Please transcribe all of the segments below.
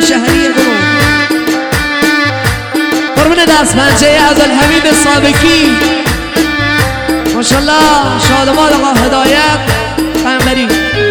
شهریه برو قربون دست پنجه از الحمید سابقی ماشاءالله شادمان آقا هدایت قنبری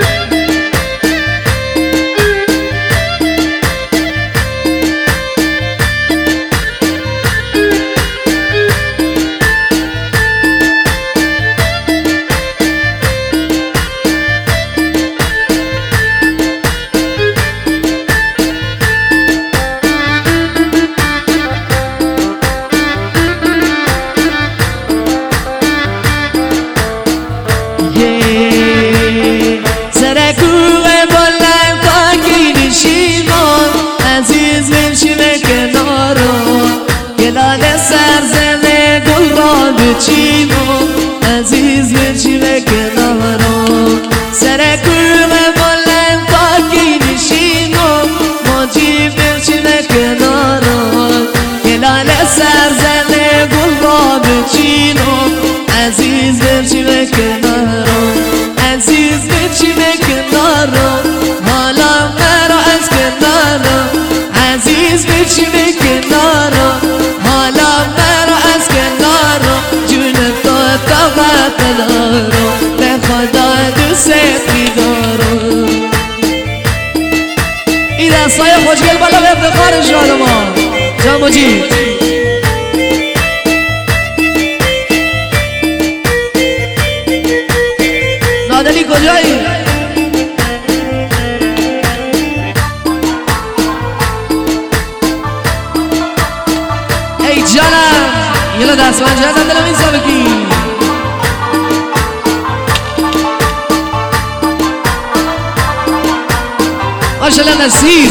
چینو عزیز بچی به کنارم سر کوه بلند پاکی نشینو ماجی بچی به کنارم گلال سرزنه گل را بچینو عزیز بچی به کنارم عزیز بچی به کنارم حالا مرا از کنارم عزیز بچی به کنارم حالا مرا از کنارم طاقت ندارم به خدا دوست می‌دارم این دستای خوشگل بالا به افتخار شادمان جان مجید نادلی کجایی؟ ای جانم یلا دست منجه هستم دلم این سابقی ماشاءالله نصیر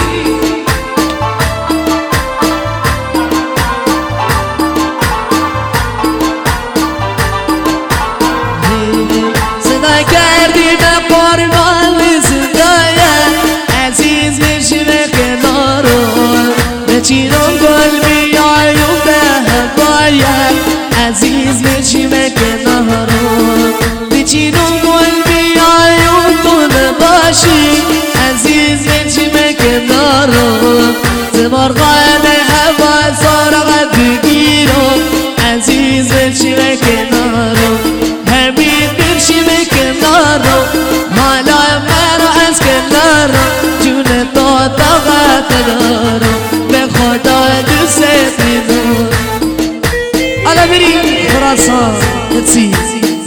صدا کردی به قربان صدایت عزیز بشی به کنارم بچینم گل بیایم به هوایت عزیز بشی به کنارم بچینم گل بیایم تو نباشی عزیز بچی به کنارم زمرغان هوا سارقت بگیرم عزیز بچی به کنارم همین بچی به کنارم حالا مرا از کنارم جون تو طاقت دارم به خدا دوست می‌دارم حالا بریم خراسان اتسی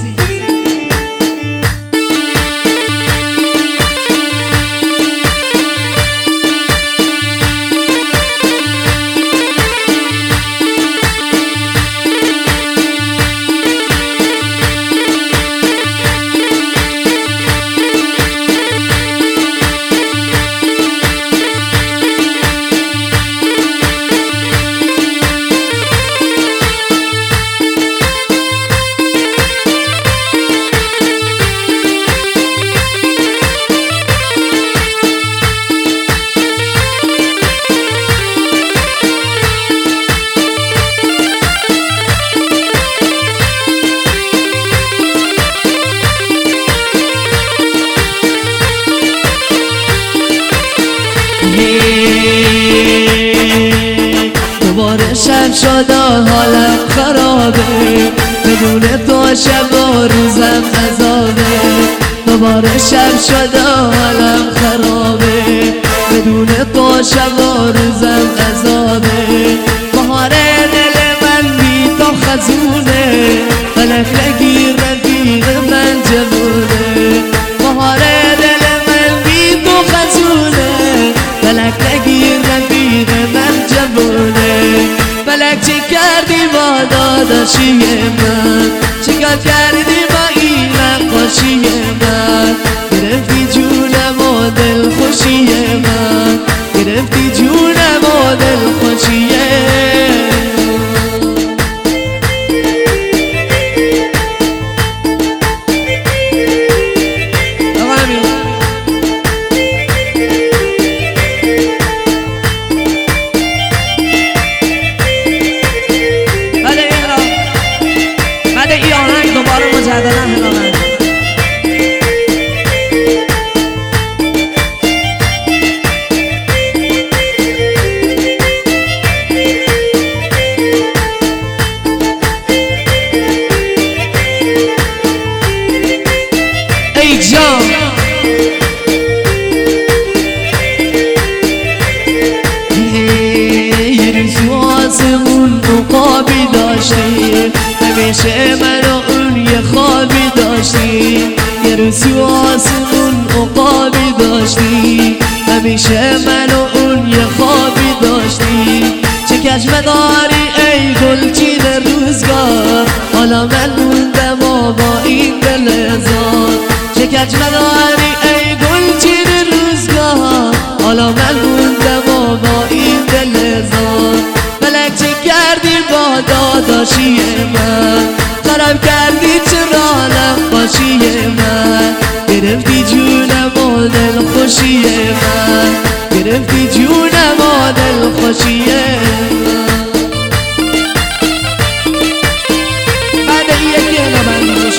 دوباره شب شد حالم خرابه بدون تو شب و روزم عذابه دوباره شب شد حالم خرابه بدون تو شب و روزم عذابه بهار دل من بی تو خزونه فلک نگیر رفیق من جوونه بهار دل من بی تو خزونه فلک نگیر رفیق من جوونه فلک چه کردی با داداشی من چیکار کردی با این نقاشی من گرفتی جونم و دل خوشی من گرفتی جونم و دل خوشی پیش من و اون یه خوابی داشتی چه کجمه داری ای گلچین روزگار حالا من موندم و با این دل هزار چه کجمه داری ای گلچین روزگار حالا من موندم و با این دل هزار فلک چه کردی با داداشی من خراب کردی چرا نقاشی من گرفتی جونم و دل خوشی من گرفتی جونم و دل خوشی من بعد یکی نبندش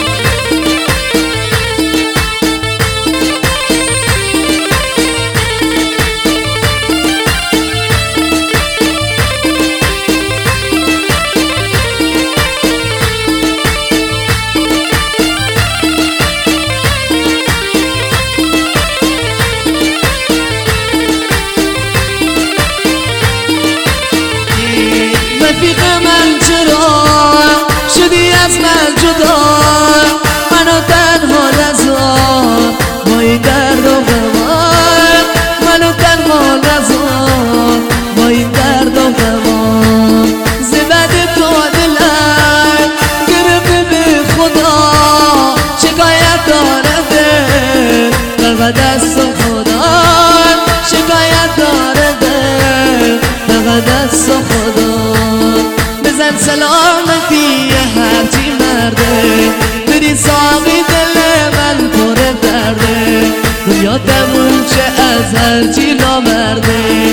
رفیق من چرا شدی از من جدا منو تنها نذار با این درد و غمان منو تنها نذار با این درد و غمان زبد تو دلم گرفته به خدا شکایت داره فقط دست خدا شکایت داره فقط دست خدا بزن سلامتی هرچی مرده بری ساقی دل من پر درده دنیا تموم چه از هرچی نامرده